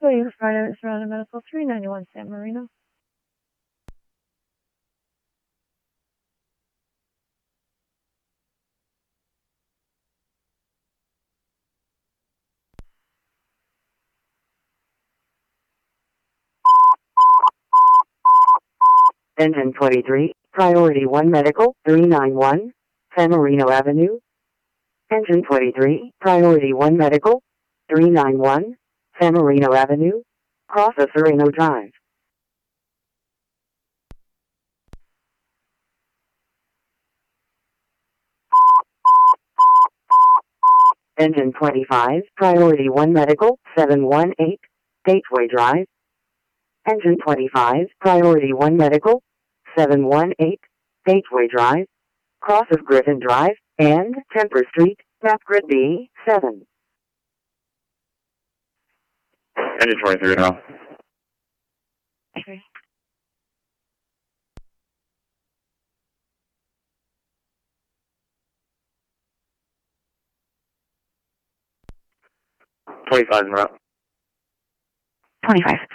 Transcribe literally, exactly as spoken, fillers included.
Waiting for Friday, Surrounding Medical, three ninety-one San Marino. Engine twenty-three, Priority one Medical, three ninety-one San Marino Avenue. Engine twenty-three, Priority one Medical, three ninety-one San Marino Avenue, cross of Sereno Drive. Engine twenty-five, Priority one Medical, seven one eight Gateway Drive. Engine twenty-five, Priority one Medical, seven one eight Gateway Drive, cross of Griffin Drive, and Temper Street, map grid B seven. Engine twenty-three now. Okay. twenty-five en route. twenty-five.